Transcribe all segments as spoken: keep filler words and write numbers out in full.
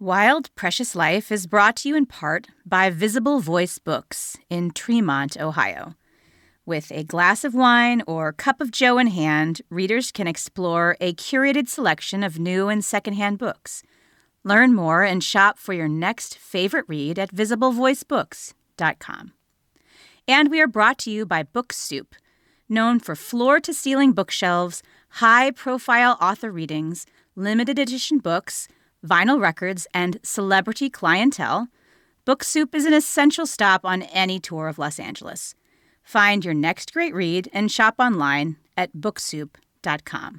Wild Precious Life is brought to you in part by Visible Voice Books in Tremont, Ohio. With a glass of wine or cup of joe in hand, readers can explore a curated selection of new and secondhand books. Learn more and shop for your next favorite read at visible voice books dot com. And we are brought to you by BookSoup, known for floor-to-ceiling bookshelves, high-profile author readings, limited edition books, vinyl records, and celebrity clientele. BookSoup is an essential stop on any tour of Los Angeles. Find your next great read and shop online at book soup dot com.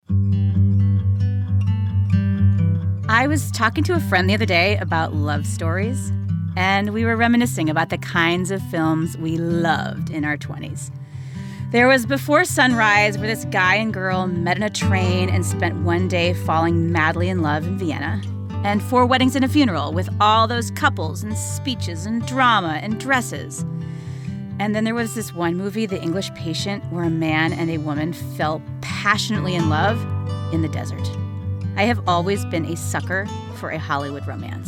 I was talking to a friend the other day about love stories, and we were reminiscing about the kinds of films we loved in our twenties. There was Before Sunrise, where this guy and girl met on a train and spent one day falling madly in love in Vienna. And Four Weddings and a Funeral, with all those couples and speeches and drama and dresses. And then there was this one movie, The English Patient, where a man and a woman fell passionately in love in the desert. I have always been a sucker for a Hollywood romance.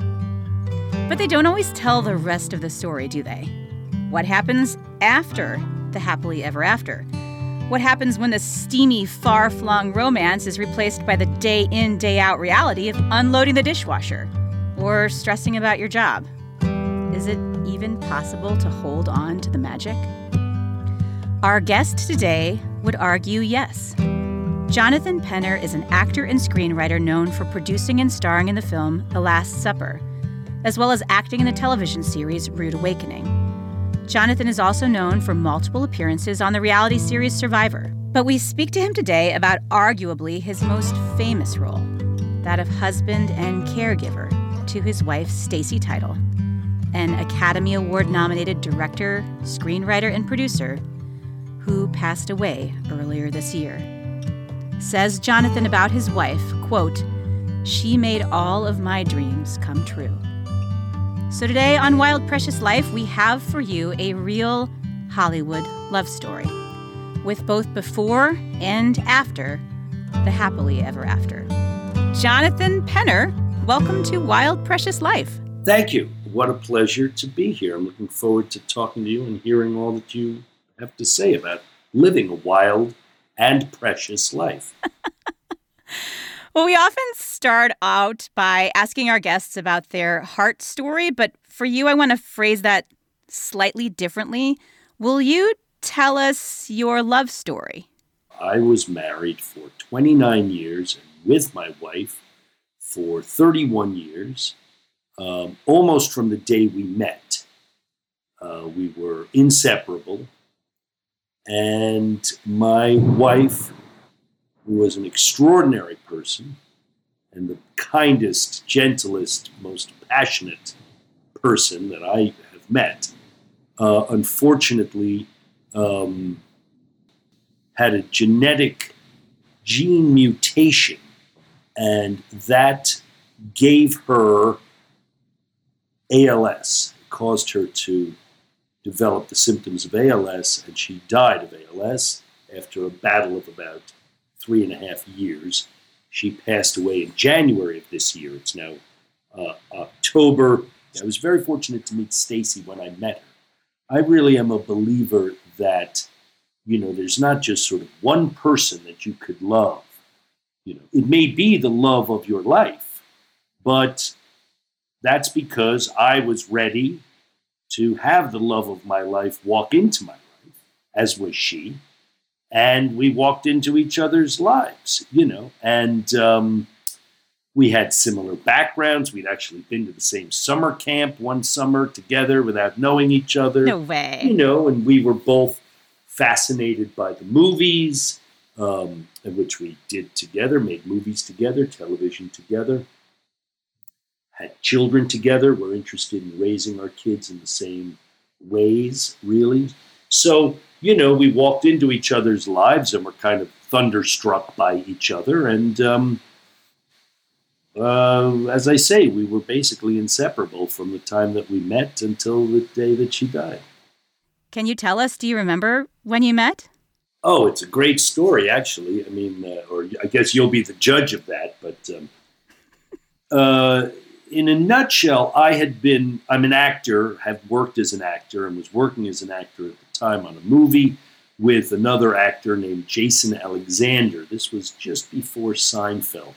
But they don't always tell the rest of the story, do they? What happens after the happily ever after? What happens when the steamy, far-flung romance is replaced by the day-in, day-out reality of unloading the dishwasher or stressing about your job? Is it even possible to hold on to the magic? Our guest today would argue yes. Jonathan Penner is an actor and screenwriter known for producing and starring in the film The Last Supper, as well as acting in the television series Rude Awakening. Jonathan is also known for multiple appearances on the reality series Survivor. But we speak to him today about arguably his most famous role, that of husband and caregiver to his wife, Stacey Title, an Academy Award-nominated director, screenwriter, and producer who passed away earlier this year. Says Jonathan about his wife, quote, "She made all of my dreams come true." So today on Wild Precious Life, we have for you a real Hollywood love story with both before and after the happily ever after. Jonathan Penner, welcome to Wild Precious Life. Thank you. What a pleasure to be here. I'm looking forward to talking to you and hearing all that you have to say about living a wild and precious life. Well, we often start out by asking our guests about their heart story, but for you, I want to phrase that slightly differently. Will you tell us your love story? I was married for twenty-nine years and with my wife for thirty-one years, um, almost from the day we met. Uh, we were inseparable, and my wife, who was an extraordinary person and the kindest, gentlest, most passionate person that I have met, uh, unfortunately um, had a genetic gene mutation, and that gave her A L S, it caused her to develop the symptoms of A L S, and she died of A L S after a battle of about three and a half years. She passed away in January of this year. It's now uh, October. I was very fortunate to meet Stacey when I met her. I really am a believer that, you know, there's not just sort of one person that you could love. You know, it may be the love of your life, but that's because I was ready to have the love of my life walk into my life, as was she. And we walked into each other's lives, you know, and um, we had similar backgrounds. We'd actually been to the same summer camp one summer together without knowing each other. No way. You know, and we were both fascinated by the movies, um, which we did together, made movies together, television together, had children together. We're interested in raising our kids in the same ways, really. So, you know, we walked into each other's lives and were kind of thunderstruck by each other. And um, uh, as I say, we were basically inseparable from the time that we met until the day that she died. Can you tell us, do you remember when you met? Oh, it's a great story, actually. I mean, uh, or I guess you'll be the judge of that. But um, uh, in a nutshell, I had been, I'm an actor, have worked as an actor, and was working as an actor at the time on a movie with another actor named Jason Alexander. This was just before Seinfeld.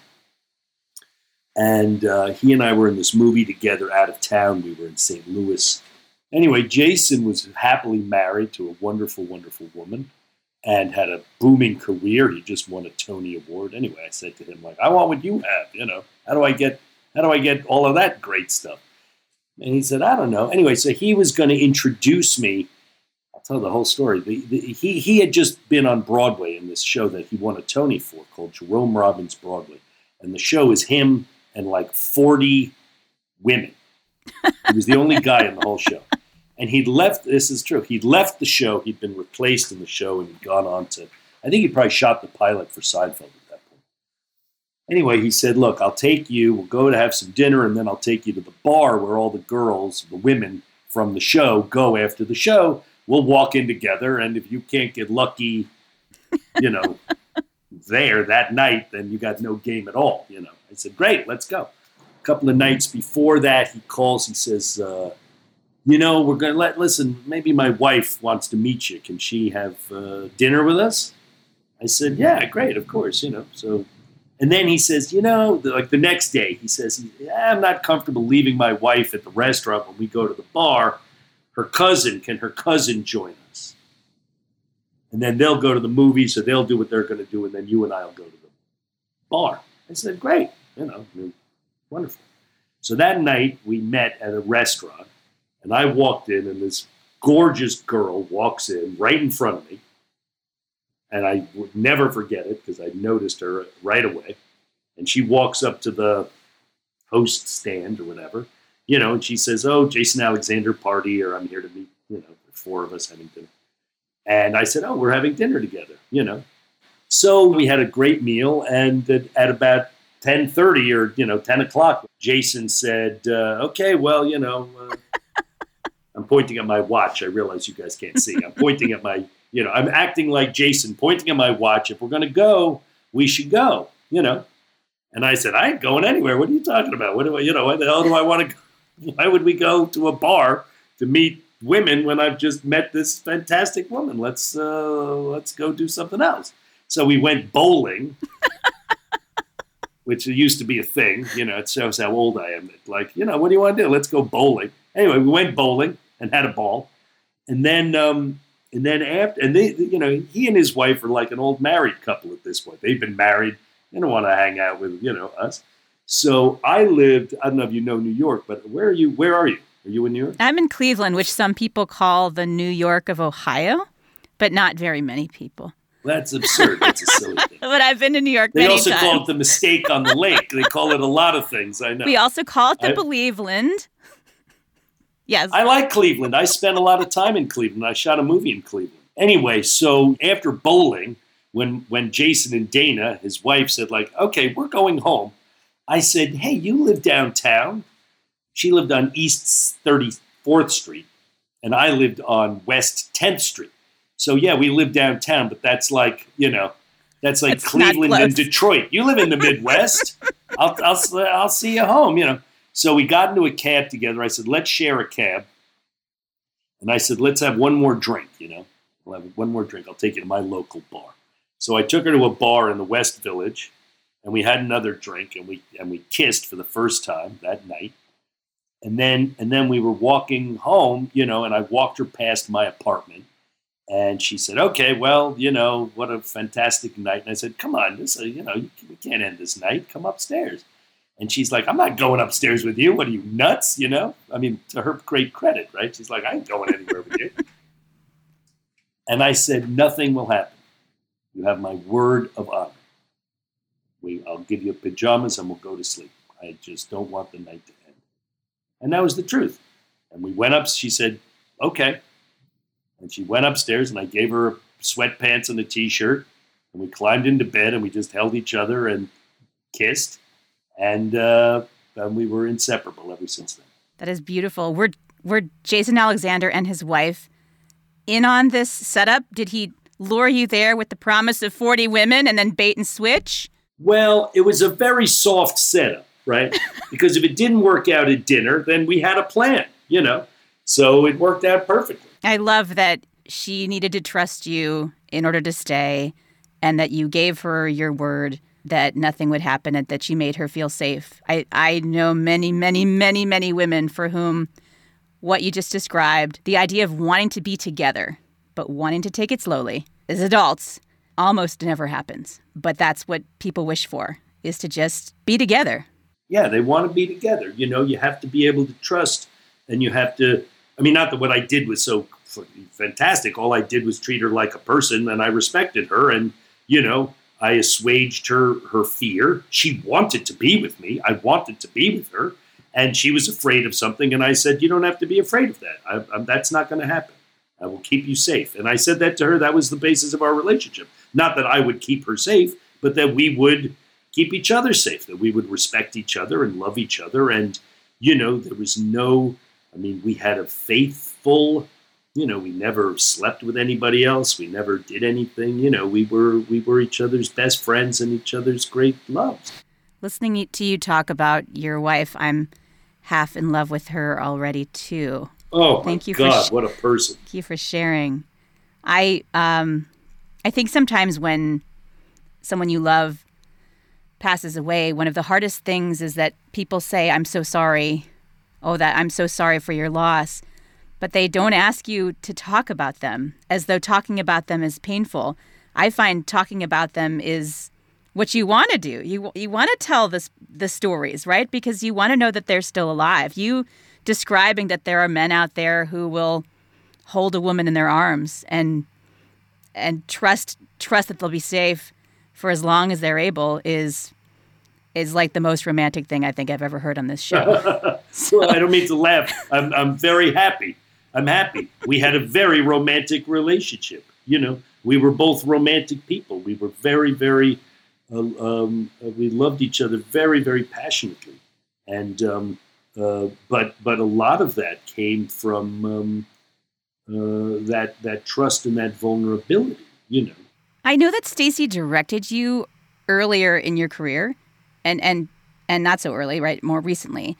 And uh, he and I were in this movie together out of town. We were in Saint Louis. Anyway, Jason was happily married to a wonderful, wonderful woman and had a booming career. He just won a Tony Award. Anyway, I said to him, like, I want what you have, you know. How do I get, how do I get all of that great stuff? And he said, I don't know. Anyway, so he was going to introduce me. I'll tell the whole story. The, the, he, he had just been on Broadway in this show that he won a Tony for called Jerome Robbins Broadway. And the show is him and like forty women. He was the only guy in the whole show. And he'd left, this is true, he'd left the show, he'd been replaced in the show and he'd gone on to, I think he probably shot the pilot for Seinfeld at that point. Anyway, he said, look, I'll take you, we'll go to have some dinner and then I'll take you to the bar where all the girls, the women from the show go after the show. We'll walk in together and if you can't get lucky, you know, there that night, then you got no game at all, you know. I said, great, let's go. A couple of nights before that, he calls, he says, uh, you know, we're going to let, listen, maybe my wife wants to meet you. Can she have uh, dinner with us? I said, yeah, great, of course, you know. So, and then he says, you know, the, like the next day, he says, yeah, I'm not comfortable leaving my wife at the restaurant when we go to the bar. Her cousin, can her cousin join us? And then they'll go to the movie, so they'll do what they're going to do, and then you and I will go to the bar. I said, great. You know, I mean, wonderful. So that night we met at a restaurant and I walked in and this gorgeous girl walks in right in front of me. And I would never forget it because I noticed her right away. And she walks up to the host stand or whatever, you know, and she says, oh, Jason Alexander party, or I'm here to meet, you know, the four of us having dinner. And I said, oh, we're having dinner together, you know. So we had a great meal and at, at about ten thirty or, you know, ten o'clock, Jason said, uh, okay, well, you know, uh, I'm pointing at my watch. I realize you guys can't see. I'm pointing at my, you know, I'm acting like Jason, pointing at my watch. If we're going to go, we should go, you know. And I said, I ain't going anywhere. What are you talking about? What do I, you know, why the hell do I want to go? Why would we go to a bar to meet women when I've just met this fantastic woman? Let's, uh, let's go do something else. So we went bowling. Which used to be a thing, you know, it shows how old I am. Like, you know, what do you want to do? Let's go bowling. Anyway, we went bowling and had a ball. And then, um, and then after, and they, you know, he and his wife are like an old married couple at this point. They've been married. They don't want to hang out with, you know, us. So I lived, I don't know if you know New York, but where are you? Where are you? Are you in New York? I'm in Cleveland, which some people call the New York of Ohio, but not very many people. That's absurd. That's a silly thing. But I've been to New York They many also times. call it the mistake on the lake. They call it a lot of things, I know. We also call it the I, Believeland. Yes. I like Cleveland. I spent a lot of time in Cleveland. I shot a movie in Cleveland. Anyway, so after bowling, when when Jason and Dana, his wife, said, like, okay, we're going home, I said, hey, you live downtown? She lived on East thirty-fourth Street, and I lived on West tenth Street. So, yeah, we live downtown, but that's like, you know, that's like it's Cleveland and Detroit. You live in the Midwest. I'll, I'll, I'll see you home, you know. So we got into a cab together. I said, let's share a cab. And I said, let's have one more drink, you know. We'll have one more drink. I'll take you to my local bar. So I took her to a bar in the West Village, and we had another drink, and we and we kissed for the first time that night. And then and then we were walking home, you know, and I walked her past my apartment. And she said, okay, well, you know, what a fantastic night. And I said, come on, this, uh, you know, we can't end this night. Come upstairs. And she's like, I'm not going upstairs with you. What are you, nuts? You know, I mean, to her great credit, right? She's like, I ain't going anywhere with you. And I said, nothing will happen. You have my word of honor. We, I'll give you pajamas and we'll go to sleep. I just don't want the night to end. And that was the truth. And we went up. She said, okay. And she went upstairs, and I gave her sweatpants and a T-shirt, and we climbed into bed, and we just held each other and kissed, and, uh, and we were inseparable ever since then. That is beautiful. Were were Jason Alexander and his wife in on this setup? Did he lure you there with the promise of forty women and then bait and switch? Well, it was a very soft setup. right? Because if it didn't work out at dinner, then we had a plan, you know? So it worked out perfectly. I love that she needed to trust you in order to stay, and that you gave her your word that nothing would happen and that you made her feel safe. I, I know many, many, many, many women for whom what you just described, the idea of wanting to be together, but wanting to take it slowly, as adults, almost never happens. But that's what people wish for, is to just be together. Yeah, they want to be together. You know, you have to be able to trust, and you have to, I mean, not that what I did was so fantastic. All I did was treat her like a person, and I respected her, and, you know, I assuaged her, her fear. She wanted to be with me. I wanted to be with her. And she was afraid of something. And I said, you don't have to be afraid of that. I, I, that's not going to happen. I will keep you safe. And I said that to her. That was the basis of our relationship. Not that I would keep her safe, but that we would keep each other safe, that we would respect each other and love each other. And, you know, there was no, I mean, we had a faithful, you know, we never slept with anybody else. We never did anything. You know, we were we were each other's best friends and each other's great loves. Listening to you talk about your wife, I'm half in love with her already, too. Oh, Thank my you God, for sh- what a person. Thank you for sharing. I um, I think sometimes when someone you love passes away, one of the hardest things is that people say, I'm so sorry. Oh, that I'm so sorry for your loss. But they don't ask you to talk about them, as though talking about them is painful. I find talking about them is what you want to do. You you want to tell this, the stories, right? Because you want to know that they're still alive. You describing that there are men out there who will hold a woman in their arms and and trust trust that they'll be safe for as long as they're able is is like the most romantic thing I think I've ever heard on this show. So. Well, I don't mean to laugh. I'm I'm very happy. I'm happy. We had a very romantic relationship. You know, we were both romantic people. We were very, very, uh, um, uh, we loved each other very, very passionately. And, um, uh, but, but a lot of that came from um, uh, that, that trust and that vulnerability, you know. I know that Stacey directed you earlier in your career and, and, and not so early, right? More recently.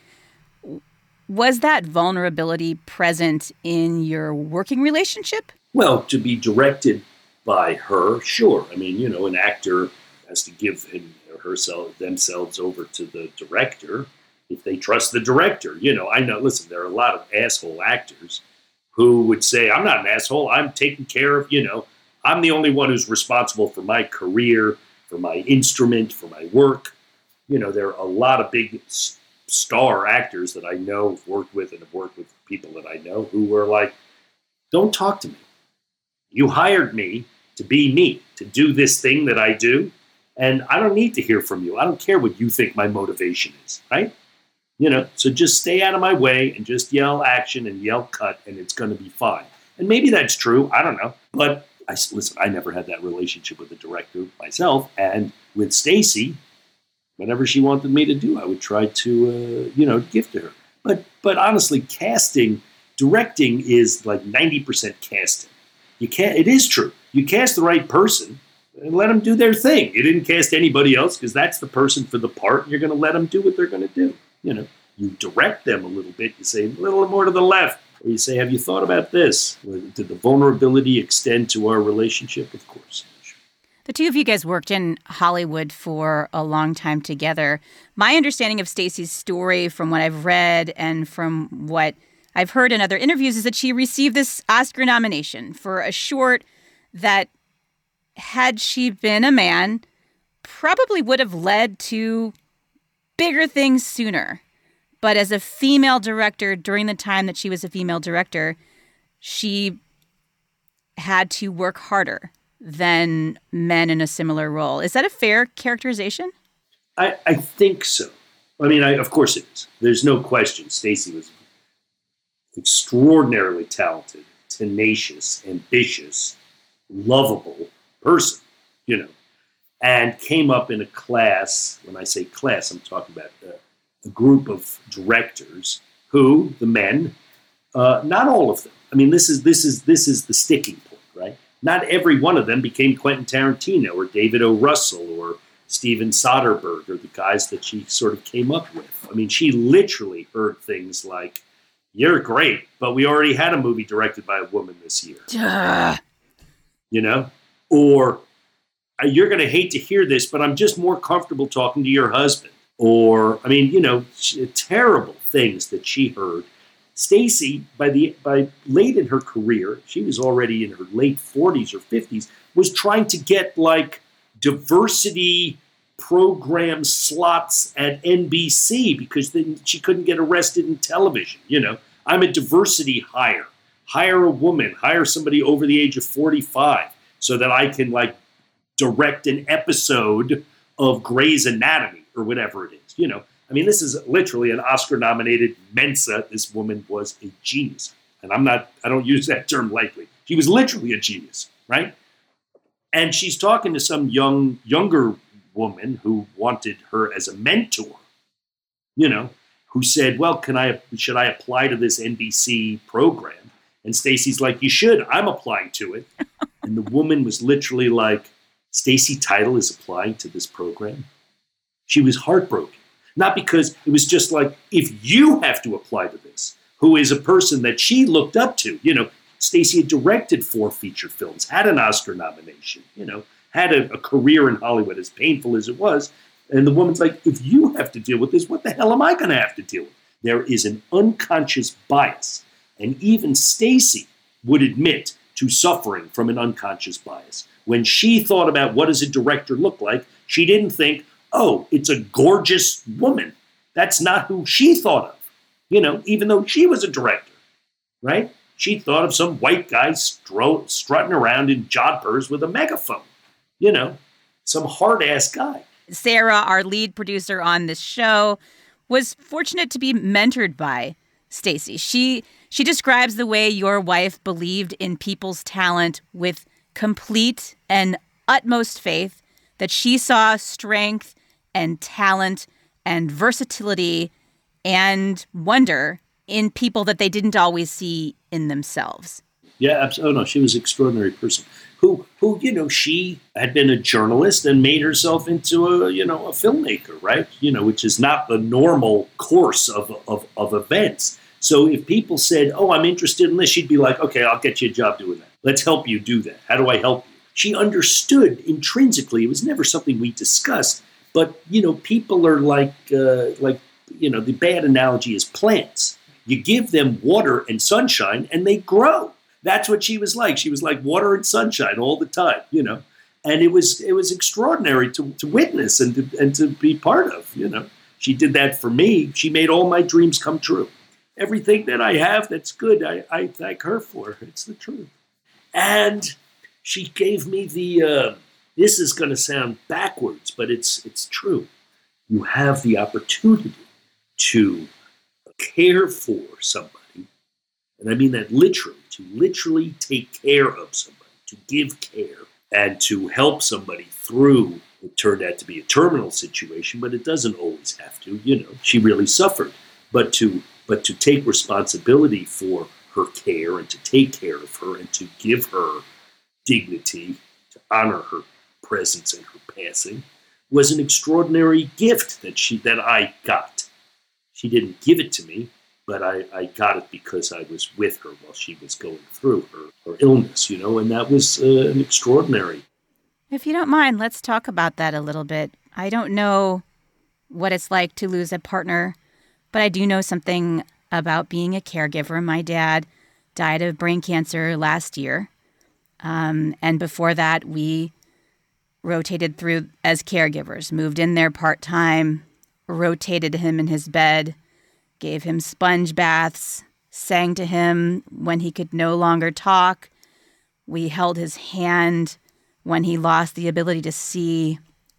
Was that vulnerability present in your working relationship? Well, to be directed by her, sure. I mean, you know, an actor has to give him or herself themselves over to the director if they trust the director. You know, I know, listen, there are a lot of asshole actors who would say, I'm not an asshole. I'm taking care of, you know, I'm the only one who's responsible for my career, for my instrument, for my work. You know, there are a lot of big star actors that I know, have worked with and have worked with people that I know who were like, don't talk to me. You hired me to be me, to do this thing that I do, and I don't need to hear from you. I don't care what you think my motivation is, right? You know, so just stay out of my way and just yell action and yell cut, and it's going to be fine. And maybe that's true. I don't know. But I, listen, I never had that relationship with the director myself, and with Stacey, whatever she wanted me to do, I would try to, uh, you know, give to her. But but honestly, casting, directing is like ninety percent casting. You can't. It is true. You cast the right person and let them do their thing. You didn't cast anybody else because that's the person for the part. And you're going to let them do what they're going to do. You know, you direct them a little bit. You say a little more to the left, or you say, "Have you thought about this?" Did the vulnerability extend to our relationship? Of course. The two of you guys worked in Hollywood for a long time together. My understanding of Stacey's story, from what I've read and from what I've heard in other interviews, is that she received this Oscar nomination for a short that, had she been a man, probably would have led to bigger things sooner. But as a female director, during the time that she was a female director, she had to work harder than men in a similar role. Is that a fair characterization? I, I think so. I mean, I, of course it is. There's no question. Stacey was extraordinarily talented, tenacious, ambitious, lovable person, you know, and came up in a class. When I say class, I'm talking about a, a group of directors who, the men, uh, not all of them. I mean, this is this is this is the sticking point, right? Not every one of them became Quentin Tarantino or David O. Russell or Steven Soderbergh or the guys that she sort of came up with. I mean, she literally heard things like, "You're great, but we already had a movie directed by a woman this year." Duh. You know? Or, "You're going to hate to hear this, but I'm just more comfortable talking to your husband." Or, I mean, you know, terrible things that she heard. Stacey, by the by late in her career, she was already in her late forties or fifties, was trying to get like diversity program slots at N B C because then she couldn't get arrested in television. You know, I'm a diversity hire. Hire a woman, hire somebody over the age of forty-five so that I can like direct an episode of Grey's Anatomy or whatever it is. You know, I mean, this is literally an Oscar-nominated Mensa. This woman was a genius. And I'm not, I don't use that term lightly. She was literally a genius, right? And she's talking to some young, younger woman who wanted her as a mentor, you know, who said, "Well, can I, should I apply to this N B C program?" And Stacey's like, "You should. I'm applying to it." And the woman was literally like, "Stacey Title is applying to this program?" She was heartbroken. Not because it was just like, if you have to apply to this, who is a person that she looked up to, you know, Stacey had directed four feature films, had an Oscar nomination, you know, had a, a career in Hollywood, as painful as it was. And the woman's like, if you have to deal with this, what the hell am I going to have to deal with? There is an unconscious bias. And even Stacey would admit to suffering from an unconscious bias. When she thought about what does a director look like, she didn't think, oh, it's a gorgeous woman. That's not who she thought of, you know, even though she was a director, right? She thought of some white guy stro- strutting around in jodhpurs with a megaphone, you know, some hard-ass guy. Sarah, our lead producer on this show, was fortunate to be mentored by Stacey. She she describes the way your wife believed in people's talent with complete and utmost faith, that she saw strength and talent and versatility and wonder in people that they didn't always see in themselves. Yeah, absolutely. Oh, no, she was an extraordinary person who, who, you know, she had been a journalist and made herself into a, you know, a filmmaker, right? You know, which is not the normal course of, of, of events. So if people said, oh, I'm interested in this, she'd be like, okay, I'll get you a job doing that. Let's help you do that. How do I help you? She understood intrinsically. It was never something we discussed. But, you know, people are like, uh, like, you know, the bad analogy is plants. You give them water and sunshine and they grow. That's what she was like. She was like water and sunshine all the time, you know. And it was it was extraordinary to, to witness and to, and to be part of, you know. She did that for me. She made all my dreams come true. Everything that I have that's good, I, I thank her for. It's the truth. And she gave me the, uh, this is going to sound backwards, but it's it's true. You have the opportunity to care for somebody, and I mean that literally, to literally take care of somebody, to give care, and to help somebody through what turned out to be a terminal situation, but it doesn't always have to, you know. She really suffered. But to but to take responsibility for her care and to take care of her and to give her dignity, to honor her presence and her passing, was an extraordinary gift that she that I got. She didn't give it to me, but I, I got it because I was with her while she was going through her, her illness, you know, and that was uh, an extraordinary. If you don't mind, let's talk about that a little bit. I don't know what it's like to lose a partner, but I do know something about being a caregiver. My dad died of brain cancer last year. Um, and before that, we rotated through as caregivers, moved in there part-time, rotated him in his bed, gave him sponge baths, sang to him when he could no longer talk. We held his hand when he lost the ability to see.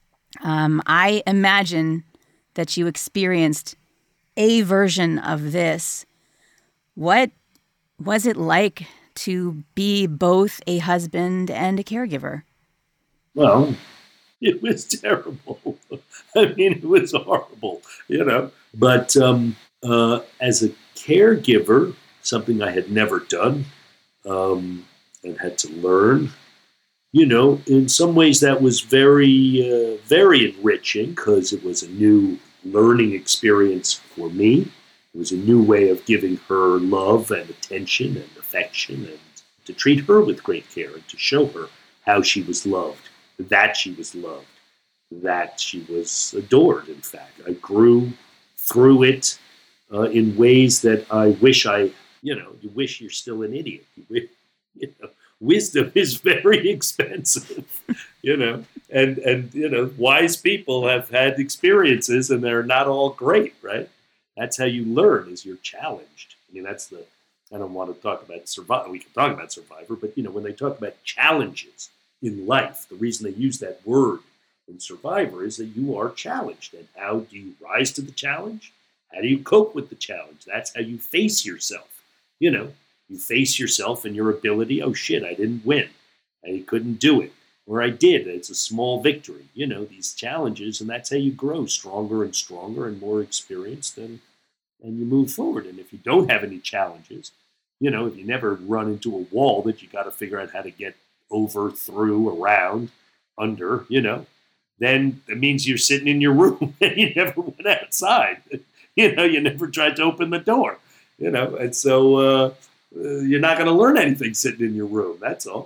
Um, I imagine that you experienced a version of this. What was it like to be both a husband and a caregiver? Well, it was terrible. I mean, it was horrible, you know. But um, uh, as a caregiver, something I had never done um, and had to learn, you know, in some ways that was very, uh, very enriching because it was a new learning experience for me. It was a new way of giving her love and attention and affection and to treat her with great care and to show her how she was loved, that she was loved, that she was adored, in fact. I grew through it uh, in ways that I wish I, you know, you wish you're still an idiot. You wish, you know, wisdom is very expensive, you know, and, and, you know, wise people have had experiences and they're not all great, right? That's how you learn, is you're challenged. I mean, that's the, I don't want to talk about Survivor. We can talk about Survivor, but, you know, when they talk about challenges in life, the reason they use that word in Survivor is that you are challenged. And how do you rise to the challenge? How do you cope with the challenge? That's how you face yourself. You know, you face yourself and your ability. Oh, shit, I didn't win. I couldn't do it. Or I did. It's a small victory. You know, these challenges, and that's how you grow stronger and stronger and more experienced, and, and you move forward. And if you don't have any challenges, you know, if you never run into a wall that you got to figure out how to get over, through, around, under, you know, then it means you're sitting in your room and you never went outside. You know, you never tried to open the door, you know, and so uh, uh, you're not going to learn anything sitting in your room. That's all.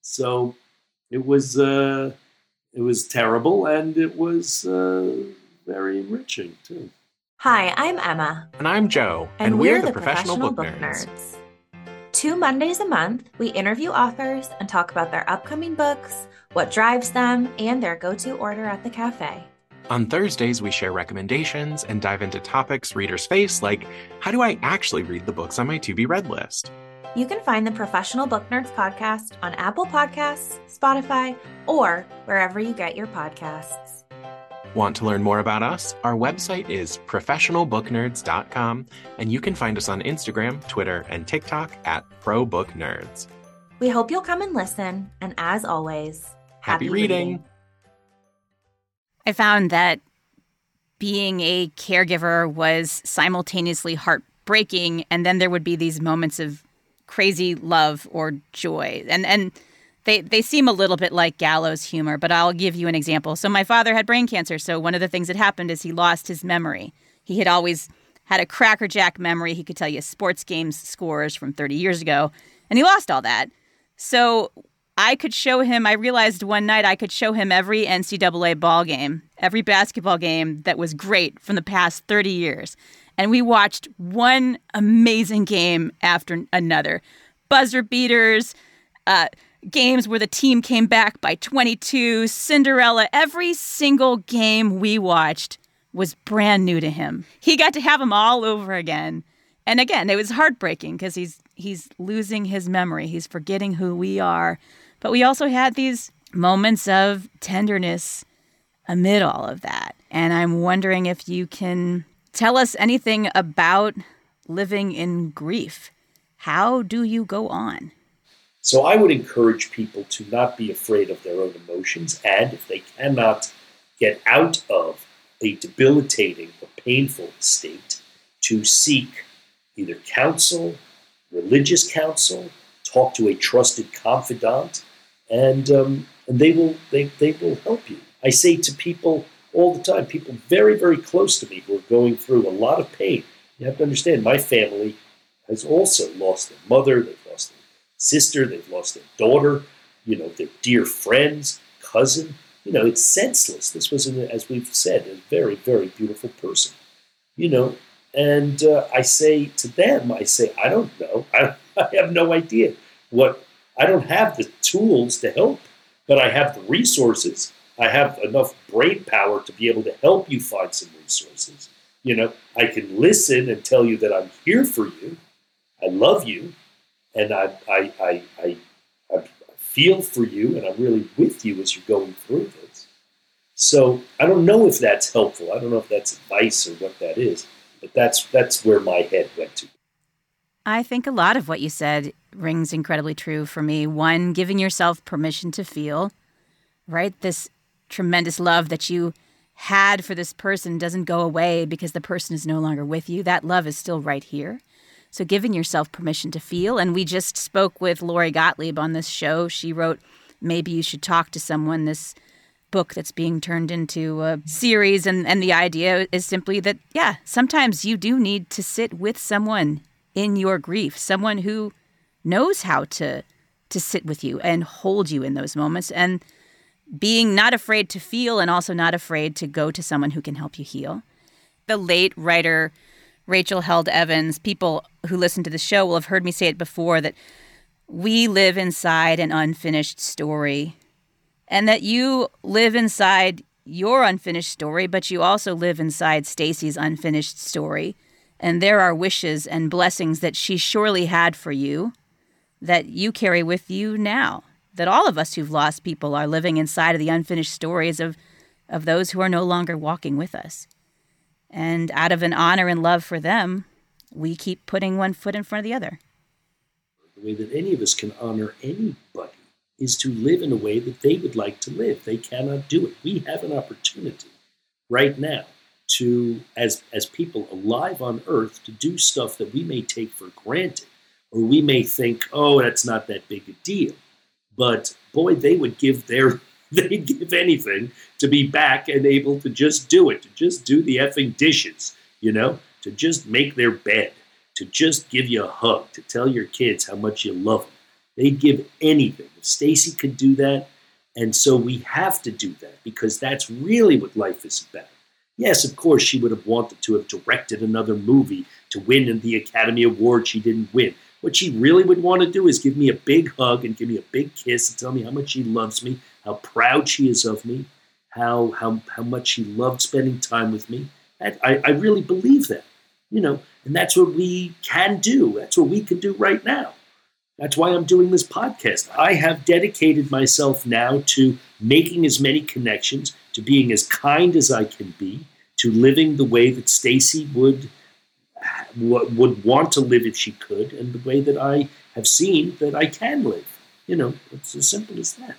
So it was uh, it was terrible, and it was uh, very enriching, too. Hi, I'm Emma. And I'm Joe. And, and we're, we're the, the Professional, Professional Book, Book Nerds. Nerds. Two Mondays a month, we interview authors and talk about their upcoming books, what drives them, and their go-to order at the cafe. On Thursdays, we share recommendations and dive into topics readers face, like how do I actually read the books on my to-be-read list? You can find the Professional Book Nerds podcast on Apple Podcasts, Spotify, or wherever you get your podcasts. Want to learn more about us? Our website is professional book nerds dot com, and you can find us on Instagram, Twitter, and TikTok at ProBookNerds. We hope you'll come and listen, and as always, Happy, happy reading. reading! I found that being a caregiver was simultaneously heartbreaking, and then there would be these moments of crazy love or joy. And and they, they seem a little bit like gallows humor, but I'll give you an example. So my father had brain cancer, so one of the things that happened is he lost his memory. He had always had a crackerjack memory. He could tell you sports games scores from thirty years ago, and he lost all that. So I could show him, I realized one night I could show him every N C double A ball game, every basketball game that was great from the past thirty years. And we watched one amazing game after another. Buzzer beaters, uh, games where the team came back by twenty-two, Cinderella. Every single game we watched was brand new to him. He got to have them all over again. And again, it was heartbreaking because he's he's losing his memory. He's forgetting who we are. But we also had these moments of tenderness amid all of that. And I'm wondering if you can tell us anything about living in grief. How do you go on? So I would encourage people to not be afraid of their own emotions, and if they cannot get out of a debilitating or painful state, to seek either counsel, religious counsel, talk to a trusted confidant, and um, and they will they, they will help you. I say to people all the time, people very, very close to me who are going through a lot of pain. You have to understand, my family has also lost their mother, they've lost their sister, they've lost their daughter, you know, their dear friends, cousin. You know, it's senseless. This was, an, as we've said, a very, very beautiful person. You know, and uh, I say to them, I say, I don't know. I, I have no idea what, I don't have the tools to help, but I have the resources. I have enough brain power to be able to help you find some resources. You know, I can listen and tell you that I'm here for you. I love you, and I, I, I, I, I feel for you, and I'm really with you as you're going through this. So I don't know if that's helpful. I don't know if that's advice or what that is, but that's that's where my head went to. I think a lot of what you said rings incredibly true for me. One, giving yourself permission to feel, right? This tremendous love that you had for this person doesn't go away because the person is no longer with you. That love is still right here. So giving yourself permission to feel. And we just spoke with Lori Gottlieb on this show. She wrote maybe you should talk to someone. This book that's being turned into a series, and, and the idea is simply that, yeah, sometimes you do need to sit with someone in your grief, someone who knows how to to sit with you and hold you in those moments, and being not afraid to feel and also not afraid to go to someone who can help you heal. The late writer Rachel Held Evans, people who listen to the show will have heard me say it before, that we live inside an unfinished story, and that you live inside your unfinished story, but you also live inside Stacy's unfinished story. And there are wishes and blessings that she surely had for you that you carry with you now. That all of us who've lost people are living inside of the unfinished stories of, of those who are no longer walking with us. And out of an honor and love for them, we keep putting one foot in front of the other. The way that any of us can honor anybody is to live in a way that they would like to live. They cannot do it. We have an opportunity right now to, as, as people alive on earth, to do stuff that we may take for granted, or we may think, oh, that's not that big a deal. But boy, they would give their, they'd give anything to be back and able to just do it, to just do the effing dishes, you know, to just make their bed, to just give you a hug, to tell your kids how much you love them. They'd give anything. If Stacy could do that, and so we have to do that, because that's really what life is about. Yes, of course, she would have wanted to have directed another movie to win the Academy Award she didn't win. What she really would want to do is give me a big hug and give me a big kiss and tell me how much she loves me, how proud she is of me, how how how much she loved spending time with me. I, I really believe that, you know, and that's what we can do. That's what we can do right now. That's why I'm doing this podcast. I have dedicated myself now to making as many connections, to being as kind as I can be, to living the way that Stacy would would want to live if she could, and the way that I have seen that I can live. You know, it's as simple as that.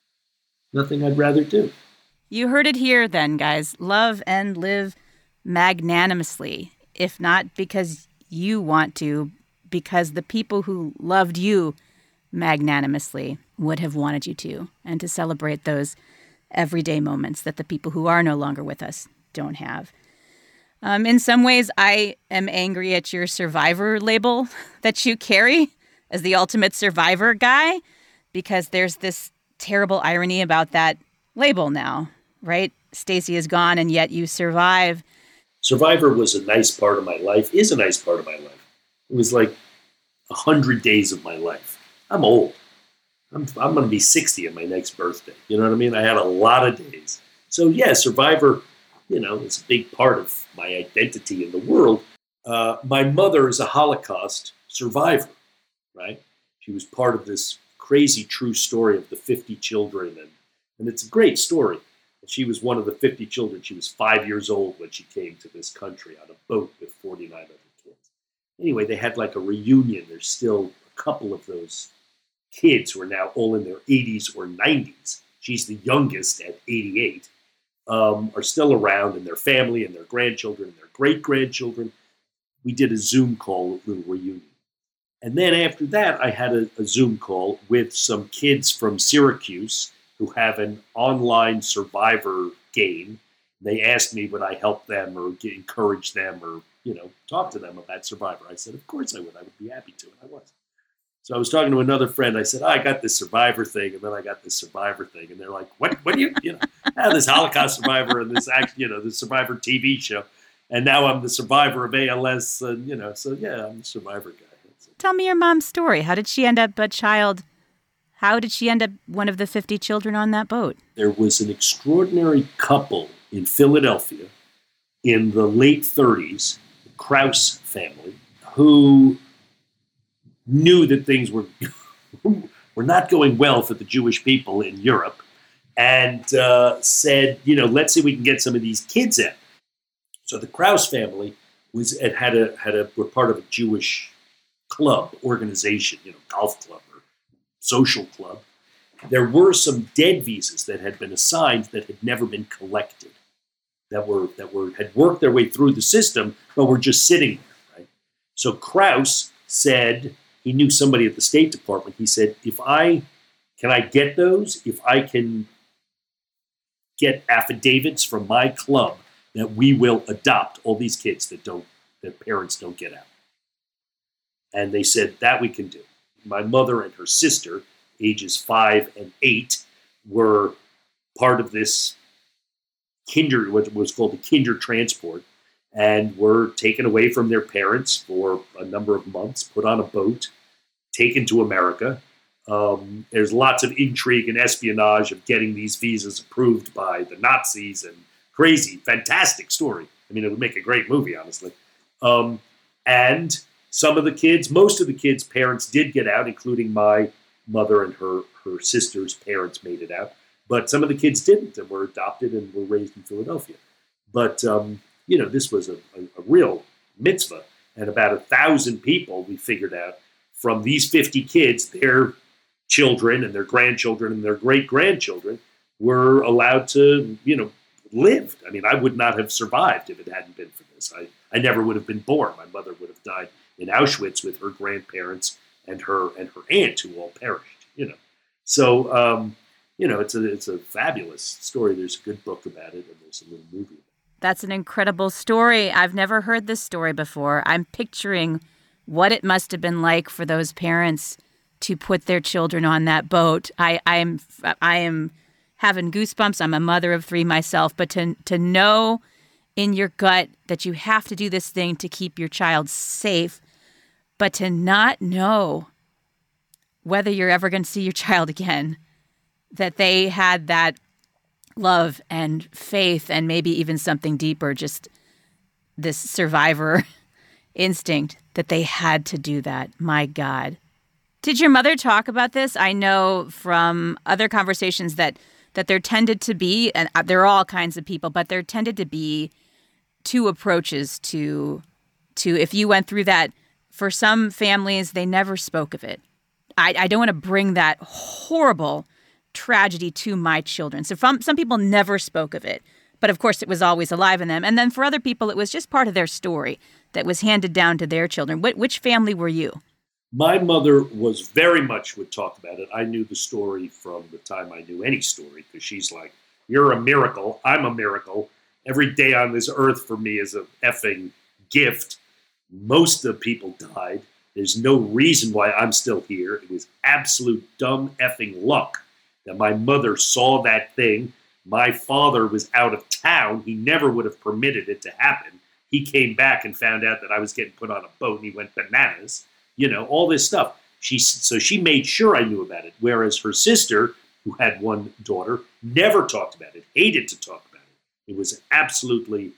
Nothing I'd rather do. You heard it here then, guys. Love and live magnanimously, if not because you want to, because the people who loved you magnanimously would have wanted you to, and to celebrate those everyday moments that the people who are no longer with us don't have. Um, in some ways, I am angry at your survivor label that you carry as the ultimate survivor guy, because there's this terrible irony about that label now, right? Stacy is gone, and yet you survive. Survivor was a nice part of my life, is a nice part of my life. It was like a hundred days of my life. I'm old. I'm, I'm going to be sixty on my next birthday. You know what I mean? I had a lot of days. So yeah, Survivor, you know, is a big part of my identity in the world. Uh, my mother is a Holocaust survivor, right? She was part of this crazy true story of the fifty children, and, and it's a great story. She was one of the fifty children. She was five years old when she came to this country on a boat with forty-nine other kids. Anyway, they had like a reunion. There's still a couple of those kids who are now all in their eighties or nineties. She's the youngest at eighty-eight, um, are still around, and their family and their grandchildren and their great-grandchildren. We did a Zoom call, a little reunion. And then after that, I had a, a Zoom call with some kids from Syracuse who have an online survivor game. They asked me would I help them or get, encourage them or, you know, talk to them about Survivor. I said, of course I would. I would be happy to. And I was. So I was talking to another friend. I said, oh, I got this Survivor thing, and then I got this Survivor thing. And they're like, what, what do you, you know, ah, this Holocaust Survivor and this, act, you know, the Survivor T V show. And now I'm the survivor of A L S. And, you know, so yeah, I'm the Survivor guy. Tell me your mom's story. How did she end up a child? How did she end up one of the fifty children on that boat? There was an extraordinary couple in Philadelphia in the late thirties, the Krause family, who knew that things were were not going well for the Jewish people in Europe, and uh, said, you know, let's see if we can get some of these kids in. So the Krause family was had a had a were part of a Jewish club organization, you know, golf club or social club. There were some dead visas that had been assigned that had never been collected, that were that were had worked their way through the system, but were just sitting there, right? So Krause said, he knew somebody at the State Department. He said, if I Can I get those if I can get affidavits from my club that we will adopt all these kids that don't, that parents don't get out? And they said, that we can do. My mother and her sister, ages five and eight, were part of this kinder, what was called the kinder transport, and were taken away from their parents for a number of months, put on a boat, taken to America. Um, there's lots of intrigue and espionage of getting these visas approved by the Nazis, and crazy, fantastic story. I mean, it would make a great movie, honestly. Um, and some of the kids, most of the kids' parents did get out, including my mother and her, her sister's parents made it out. But some of the kids didn't and were adopted and were raised in Philadelphia. But, um, you know, this was a, a, a real mitzvah. And about a thousand people, we figured out, from these fifty kids, their children and their grandchildren and their great-grandchildren were allowed to, you know, live. I mean, I would not have survived if it hadn't been for this. I, I never would have been born. My mother would have died in Auschwitz with her grandparents and her and her aunt, who all perished, you know. So, um, you know, it's a it's a fabulous story. There's a good book about it, and there's a little movie. That's an incredible story. I've never heard this story before. I'm picturing what it must have been like for those parents to put their children on that boat. I I am I am having goosebumps. I'm a mother of three myself, but to to know in your gut that you have to do this thing to keep your child safe, but to not know whether you're ever going to see your child again, that they had that love and faith and maybe even something deeper, just this survivor instinct that they had to do that. My God. Did your mother talk about this? I know from other conversations that that there tended to be, and there are all kinds of people, but there tended to be two approaches to, to if you went through that. For some families, they never spoke of it. I, I don't want to bring that horrible tragedy to my children. So from, some people never spoke of it, but of course it was always alive in them. And then for other people, it was just part of their story that was handed down to their children. Wh- which family were you? My mother was very much would talk about it. I knew the story from the time I knew any story, because she's like, you're a miracle. I'm a miracle. Every day on this earth for me is a effing gift. Most of the people died. There's no reason why I'm still here. It was absolute dumb effing luck that my mother saw that thing. My father was out of town. He never would have permitted it to happen. He came back and found out that I was getting put on a boat, and he went bananas. You know, all this stuff. She so she made sure I knew about it. Whereas her sister, who had one daughter, never talked about it, hated to talk about it. It was absolutely,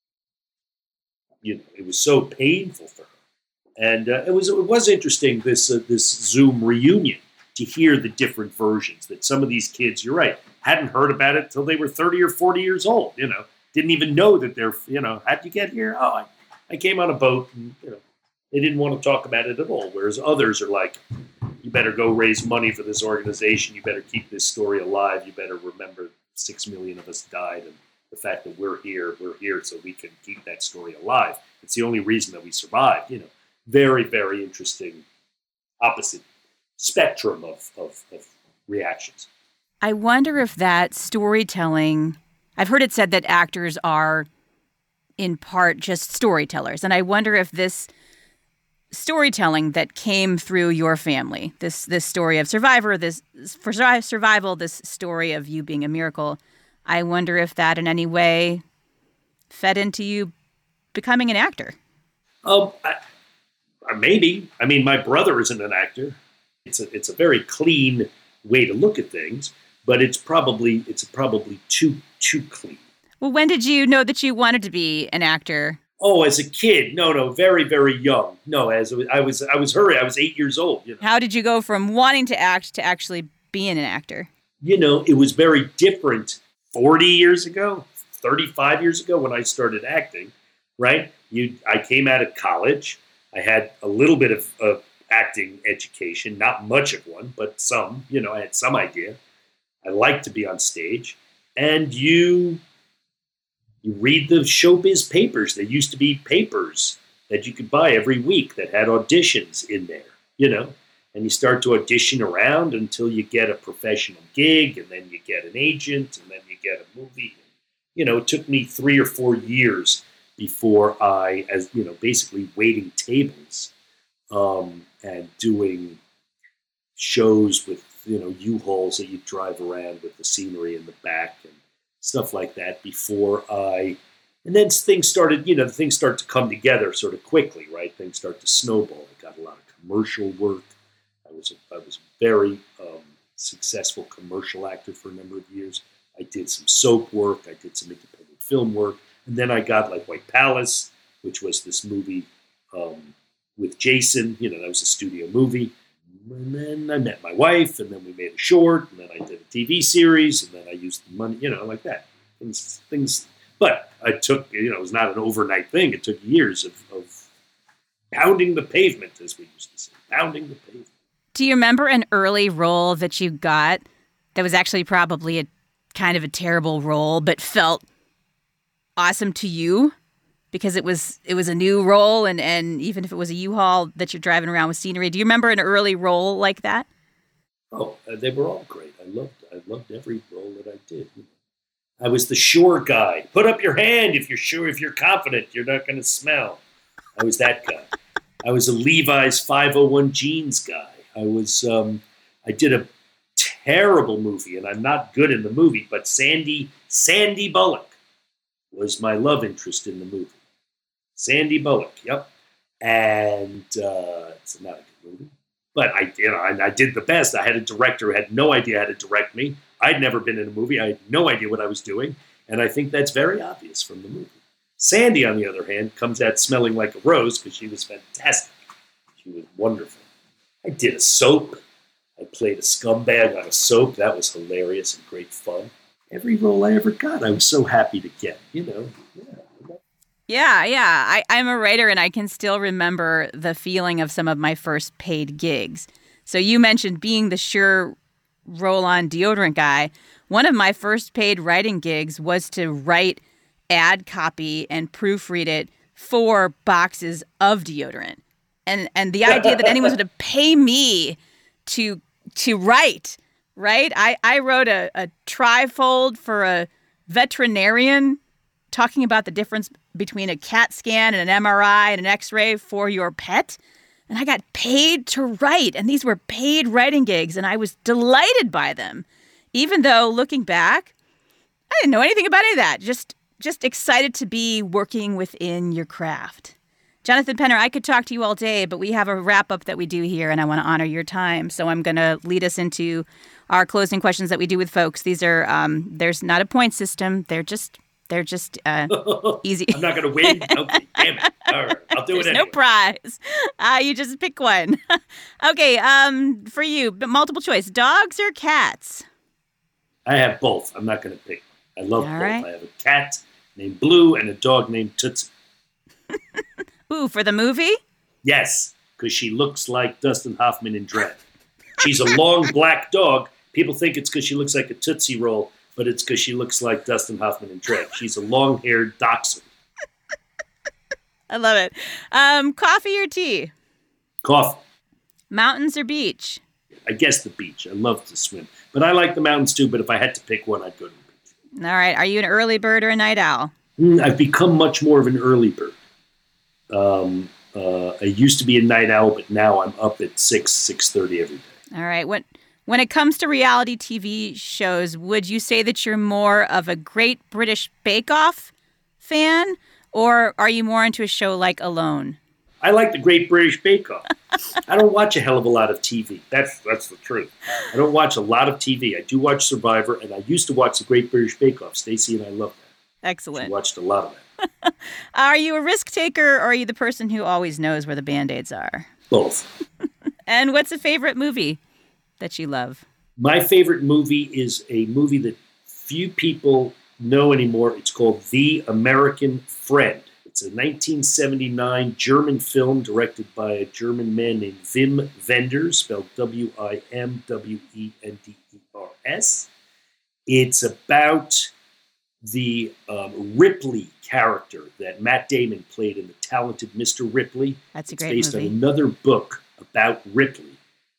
you know, it was so painful for her. And uh, it was it was interesting, this uh, this Zoom reunion, to hear the different versions that some of these kids, you're right, hadn't heard about it till they were thirty or forty years old. You know, didn't even know that they're, you know, how'd you get here? Oh, I, I came on a boat, and, you know, they didn't want to talk about it at all. Whereas others are like, you better go raise money for this organization. You better keep this story alive. You better remember six million of us died, and the fact that we're here, we're here so we can keep that story alive. It's the only reason that we survived. You know, very, very interesting opposite spectrum of, of, of reactions. I wonder if that storytelling, I've heard it said that actors are in part just storytellers. And I wonder if this storytelling that came through your family, this this story of survivor, this for survival, this story of you being a miracle, I wonder if that in any way fed into you becoming an actor. Um, I, maybe. I mean, my brother isn't an actor. It's a it's a very clean way to look at things, but it's probably it's probably too too clean. Well, when did you know that you wanted to be an actor? Oh, as a kid, no, no, very, very young. No, as I was, I was her. I was eight years old. You know? How did you go from wanting to act to actually being an actor? You know, it was very different forty years ago, thirty-five years ago when I started acting. Right? You, I came out of college. I had a little bit of, of acting education, not much of one, but some. You know, I had some idea. I liked to be on stage, and you. You read the showbiz papers. There used to be papers that you could buy every week that had auditions in there, you know, and you start to audition around until you get a professional gig, and then you get an agent, and then you get a movie. You know, it took me three or four years before I, as you know, basically waiting tables um, and doing shows with, you know, U-Hauls that you drive around with the scenery in the back and stuff like that before I, and then things started, you know, things start to come together sort of quickly, right? Things start to snowball. I got a lot of commercial work. I was a, I was a very um, successful commercial actor for a number of years. I did some soap work. I did some independent film work. And then I got like White Palace, which was this movie um, with Jason. You know, that was a studio movie. And then I met my wife, and then we made a short, and then I did a T V series, and then I used the money, you know, like that. Things, things. But I took, you know, it was not an overnight thing. It took years of, of pounding the pavement, as we used to say, pounding the pavement. Do you remember an early role that you got that was actually probably a kind of a terrible role, but felt awesome to you because it was it was a new role, and, and even if it was a U-Haul that you're driving around with scenery, do you remember an early role like that? Oh, uh, they were all great. I loved I loved every role that I did. I was the sure guy. Put up your hand if you're sure, if you're confident you're not going to smell. I was that guy. I was a Levi's five oh one jeans guy. I was um, I did a terrible movie, and I'm not good in the movie, but Sandy Sandy Bullock was my love interest in the movie. Sandy Bullock, yep. And uh, it's not a good movie. But I, you know, I, I did the best. I had a director who had no idea how to direct me. I'd never been in a movie. I had no idea what I was doing. And I think that's very obvious from the movie. Sandy, on the other hand, comes out smelling like a rose because she was fantastic. She was wonderful. I did a soap. I played a scumbag on a soap. That was hilarious and great fun. Every role I ever got, I was so happy to get, you know. Yeah, yeah. yeah. I, I'm a writer, and I can still remember the feeling of some of my first paid gigs. So you mentioned being the sure roll-on deodorant guy. One of my first paid writing gigs was to write ad copy and proofread it for boxes of deodorant. And and the idea that anyone was going to pay me to to write, right? I, I wrote a, a trifold for a veterinarian talking about the difference between a CAT scan and an M R I and an X-ray for your pet. And I got paid to write. And these were paid writing gigs. And I was delighted by them. Even though, looking back, I didn't know anything about any of that. Just, just excited to be working within your craft. Jonathan Penner, I could talk to you all day, but we have a wrap-up that we do here, and I want to honor your time. So I'm going to lead us into our closing questions that we do with folks. These are, um, there's not a point system. They're just, they're just uh, easy. I'm not going to win? Okay, damn it. All right, I'll do there's it anyway. no prize. Uh, you just pick one. Okay, um, for you, multiple choice, dogs or cats? I have both. I'm not going to pick. I love all both. Right. I have a cat named Blue and a dog named Tootsie. Ooh, for the movie? Yes, because she looks like Dustin Hoffman in Dread. She's a long black dog. People think it's because she looks like a Tootsie Roll, but it's because she looks like Dustin Hoffman in Dread. She's a long-haired dachshund. I love it. Um, coffee or tea? Coffee. Mountains or beach? I guess the beach. I love to swim. But I like the mountains too, but if I had to pick one, I'd go to the beach. All right. Are you an early bird or a night owl? Mm, I've become much more of an early bird. Um, uh, I used to be a night owl, but now I'm up at six, six thirty every day. All right. When, when it comes to reality T V shows, would you say that you're more of a Great British Bake Off fan, or are you more into a show like Alone? I like the Great British Bake Off. I don't watch a hell of a lot of T V. That's that's the truth. I don't watch a lot of T V. I do watch Survivor, and I used to watch the Great British Bake Off. Stacey and I love that. Excellent. She watched a lot of that. Are you a risk taker, or are you the person who always knows where the Band-Aids are? Both. And what's a favorite movie that you love? My favorite movie is a movie that few people know anymore. It's called The American Friend. It's a nineteen seventy-nine German film directed by a German man named Wim Wenders, spelled W I M W E N D E R S. It's about the um, Ripley character that Matt Damon played in The Talented Mister Ripley. That's a it's great based movie. on another book about Ripley.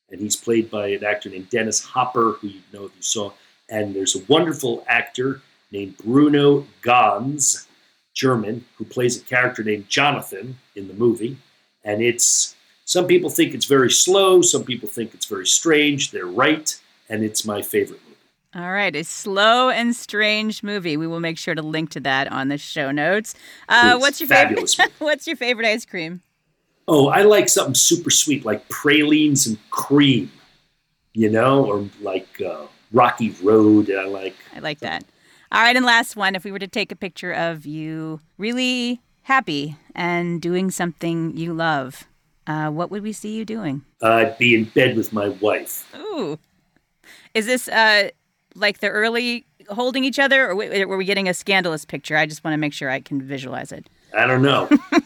and he's played by an actor named Dennis Hopper, who you know if you saw. And there's a wonderful actor named Bruno Ganz, German, who plays a character named Jonathan in the movie. And it's, some people think it's very slow, some people think it's very strange. They're right, and it's my favorite movie. All right, a slow and strange movie. We will make sure to link to that on the show notes. Uh, what's your favorite? What's your favorite ice cream? Oh, I like something super sweet, like pralines and cream, you know, or like uh, Rocky Road. I like. I like that. All right, and last one. If we were to take a picture of you really happy and doing something you love, uh, what would we see you doing? Uh, I'd be in bed with my wife. Ooh, is this? Uh, Like the early holding each other, or were we getting a scandalous picture? I just want to make sure I can visualize it. I don't know.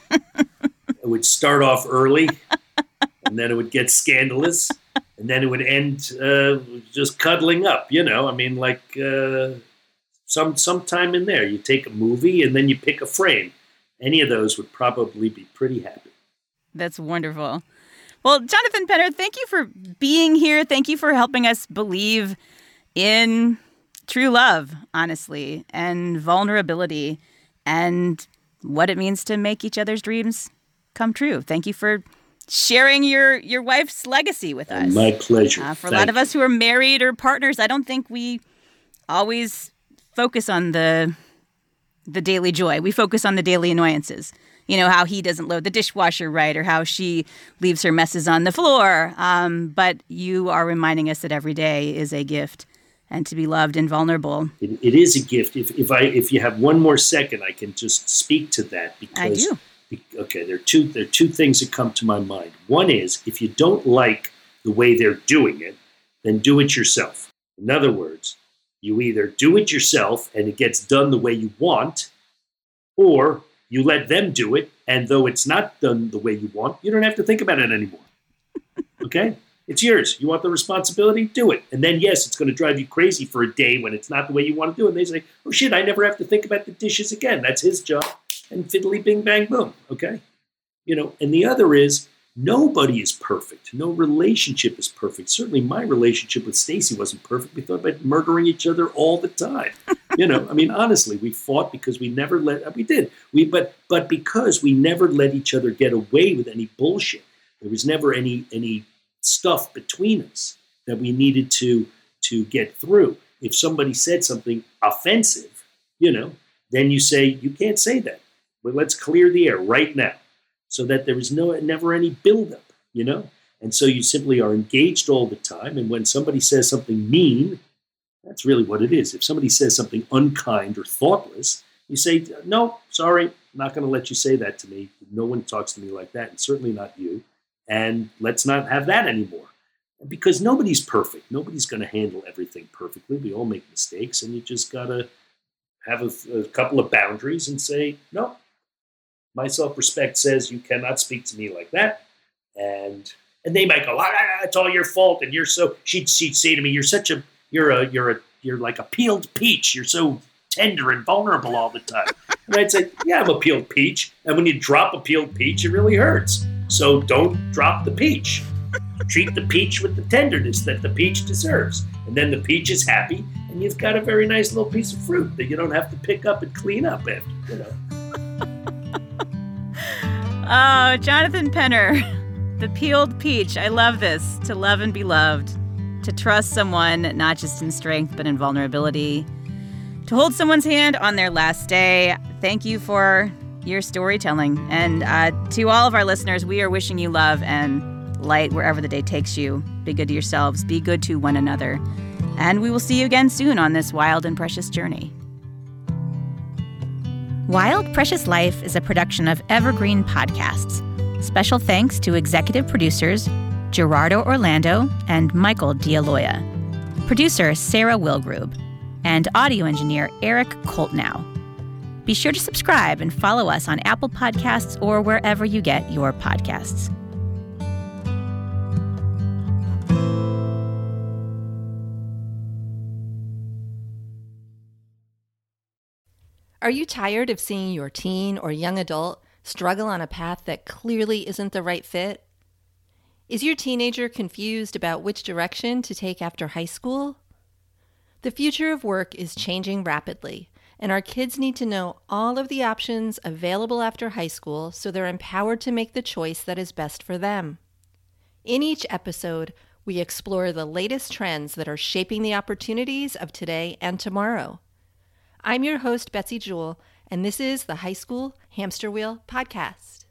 It would start off early, and then it would get scandalous, and then it would end uh, just cuddling up. You know, I mean, like uh, some sometime in there, you take a movie and then you pick a frame. Any of those would probably be pretty happy. That's wonderful. Well, Jonathan Penner, thank you for being here. Thank you for helping us believe in true love, honestly, and vulnerability, and what it means to make each other's dreams come true. Thank you for sharing your, your wife's legacy with us. My pleasure. Uh, for Thank a lot of you. us who are married or partners, I don't think we always focus on the the daily joy. We focus on the daily annoyances. You know, how he doesn't load the dishwasher right, or how she leaves her messes on the floor. Um, but you are reminding us that every day is a gift, and to be loved and vulnerable. It, it is a gift. If if I if you have one more second, I can just speak to that because I do. Okay, there are two there are two things that come to my mind. One is if you don't like the way they're doing it, then do it yourself. In other words, you either do it yourself and it gets done the way you want, or you let them do it, and though it's not done the way you want, you don't have to think about it anymore. Okay? It's yours. You want the responsibility? Do it. And then, yes, it's going to drive you crazy for a day when it's not the way you want to do it. And they say, oh, shit, I never have to think about the dishes again. That's his job. And fiddly bing bang boom. Okay? You know, and the other is nobody is perfect. No relationship is perfect. Certainly my relationship with Stacy wasn't perfect. We thought about murdering each other all the time. You know, I mean, honestly, we fought because we never let, we did. We, but, but because we never let each other get away with any bullshit. There was never any, any, stuff between us that we needed to to get through. If somebody said something offensive, you know, then you say, you can't say that. But let's clear the air right now so that there was no never any buildup, you know? And so you simply are engaged all the time. And when somebody says something mean, that's really what it is. If somebody says something unkind or thoughtless, you say, no, sorry, I'm not going to let you say that to me. No one talks to me like that, and certainly not you. And let's not have that anymore. Because nobody's perfect. Nobody's going to handle everything perfectly. We all make mistakes, and you just got to have a, a couple of boundaries and say, no, my self-respect says you cannot speak to me like that. And and they might go, ah, it's all your fault, and you're so, she'd, she'd say to me, you're such a, you're a, you're a, you're like a peeled peach. You're so tender and vulnerable all the time. And I'd say, yeah, I'm a peeled peach. And when you drop a peeled peach, it really hurts. So don't drop the peach. Treat the peach with the tenderness that the peach deserves. And then the peach is happy, and you've got a very nice little piece of fruit that you don't have to pick up and clean up after, you know. Oh, Jonathan Penner, the peeled peach. I love this. To love and be loved. To trust someone, not just in strength, but in vulnerability. To hold someone's hand on their last day. Thank you for your storytelling. And uh, to all of our listeners, we are wishing you love and light wherever the day takes you. Be good to yourselves. Be good to one another. And we will see you again soon on this wild and precious journey. Wild Precious Life is a production of Evergreen Podcasts. Special thanks to executive producers Gerardo Orlando and Michael D'Aloia. Producer Sarah Wilgrube. And audio engineer Eric Koltnow. Be sure to subscribe and follow us on Apple Podcasts or wherever you get your podcasts. Are you tired of seeing your teen or young adult struggle on a path that clearly isn't the right fit? Is your teenager confused about which direction to take after high school? The future of work is changing rapidly, and our kids need to know all of the options available after high school so they're empowered to make the choice that is best for them. In each episode, we explore the latest trends that are shaping the opportunities of today and tomorrow. I'm your host, Betsy Jewell, and this is the High School Hamster Wheel Podcast.